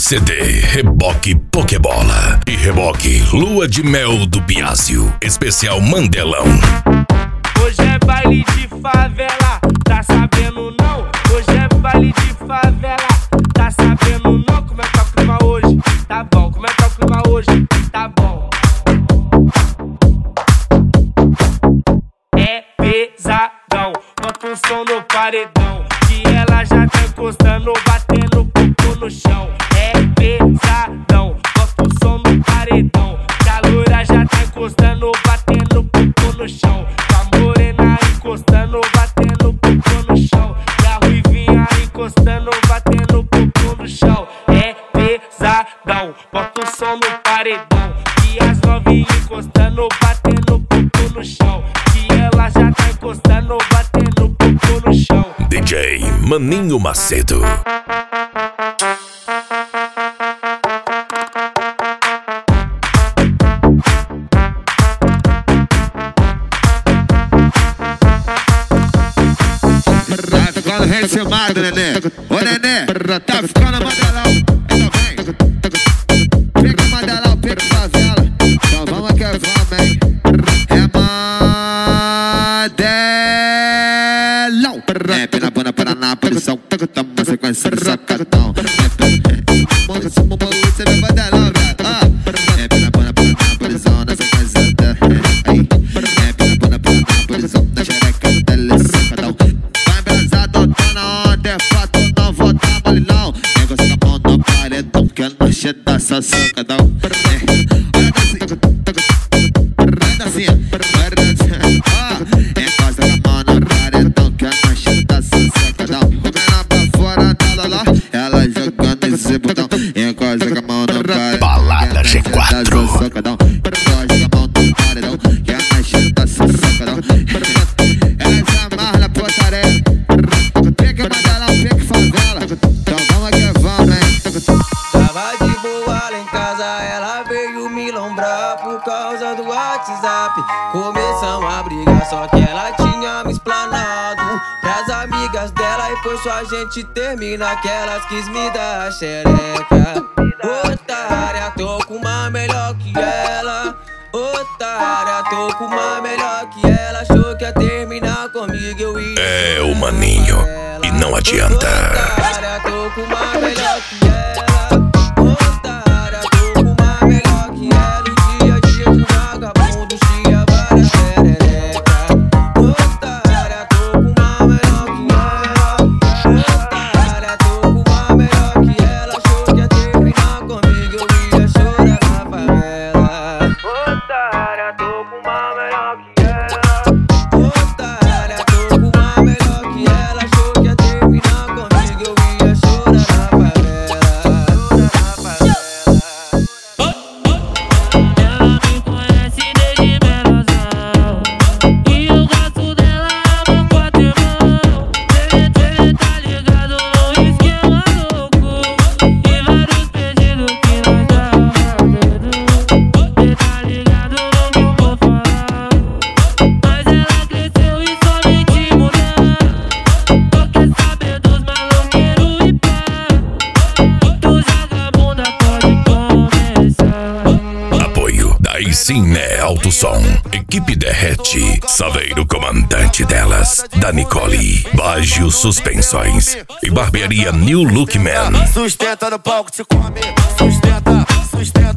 CD Reboque Pokebola e Reboque Lua de Mel do Biásio, especial Mandelão. Hoje é baile de favela, tá sabendo não? Hoje é baile de favela, tá sabendo não? Como é que tá o clima hoje? Tá bom, como é que tá o clima hoje? Tá bom. É pesadão, bota um som no paredão, que ela já tá encostando, batendo o popô no chão. É pesadão, bota um som no paredão, que a loira já tá encostando, batendo o popô no chão. A morena encostando, batendo o popô no chão, e a ruivinha encostando, batendo o popô no chão. É pesadão, bota o som no paredão, que as novinhas encostando, batendo o popô no chão, que ela já tá encostando, batendo o popô no chão. DJ Maninho Macedo. Tá ficando recimado, nenê. Ô, nenê, tá ficando mandelão. Então vem. Pega mandelão, pega favela. Então vamos que vamos, hein. É mandelão. É pena banda para na posição. Tamo na sequência do sacadão. Manda esse mamão, você vê mandelão, velho. É pena banda para na posição, na sequência da. É pena banda para na posição, na xereca do telesacadão. Vai embrasado, tô na onda, é fato, não vou dar mole não. Negócio com a mão no paredão, que é noite dessa sacadão. Olha assim, vai dancinha, vai dancinha. Encosta com a mão no paredão, que é noite dessa sacadão. Comendo pra fora da loló, ela jogando esse botão. Encosta com a mão no paredão, Balada G4. encosta com a mão no paredão, que é noite dessa sacadão. Ela se amarra na portaria. Pique mandelão, pique favela. Então vamos que vamos, hein. Tava de boa lá em casa, ela veio me lombrar por causa do WhatsApp. Começamos a brigar, só que ela tinha me explanado pras amigas dela, e foi só a gente terminar que elas quis me dar a xereca. Otária, tô com uma melhor que ela. Otária, tô com uma melhor que ela. Achou que ia terminar comigo, eu ia. É o Maninho, e não adianta. Otária, tô com uma melhor que ela. Otária, tô com uma melhor que ela. O dia a dia de vagabundo tinha várias xererecas. Otária, tô com uma melhor que ela. Otária, tô com uma melhor que ela. Achou que ia terminar comigo, eu ia chorar na favela. Otária, tô com uma melhor que ela. Otária, tô com uma melhor que ela. Achou que ia terminar comigo, eu ia chorar na favela. Ela me conhece desde menosão, e eu gosto dela, amo quatro irmão. Ele tá ligado no esquema louco, e vários pedidos que nós dá rápido. Ele tá ligado no que eu vou falar, mas ela cresceu e somente mudando. Só quer saber dos maloqueiros e pá, tu joga a bunda, pode começar. Apoio Daí sim, né? Alto Som, Equipe Derrete, Saveiro comandante delas, da Nicole, Baggio Suspensões e Barbearia New Look Man. Sustenta no palco, te come. Sustenta, sustenta.